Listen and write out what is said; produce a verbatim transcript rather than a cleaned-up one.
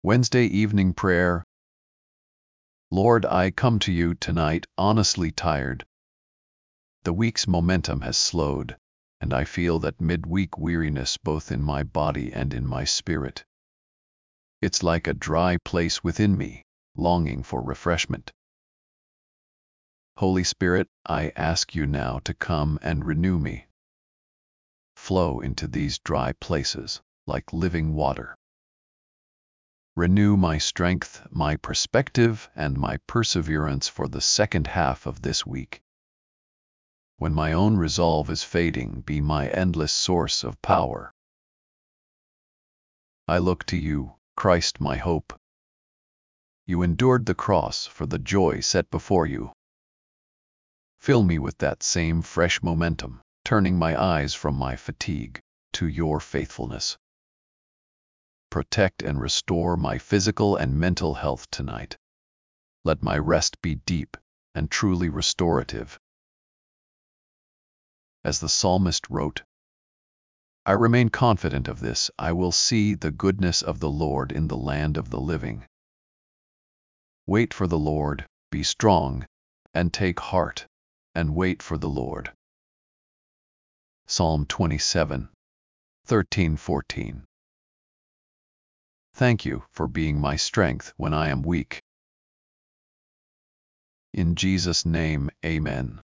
Wednesday evening prayer. Lord, I come to you tonight honestly tired. The week's momentum has slowed, and I feel that midweek weariness both in my body and in my spirit. It's like a dry place within me, longing for refreshment. Holy Spirit, I ask you now to come and renew me. Flow into these dry places like living water. Renew my strength, my perspective, and my perseverance for the second half of this week. When my own resolve is fading, be my endless source of power. I look to you, Christ, my hope. You endured the cross for the joy set before you. Fill me with that same fresh momentum, turning my eyes from my fatigue to your faithfulness. Protect and restore my physical and mental health tonight. Let my rest be deep and truly restorative. As the psalmist wrote, I remain confident of this, I will see the goodness of the Lord in the land of the living. Wait for the Lord, be strong, and take heart, and wait for the Lord. Psalm twenty-seven, thirteen fourteen. Thank you for being my strength when I am weak. In Jesus' name, amen.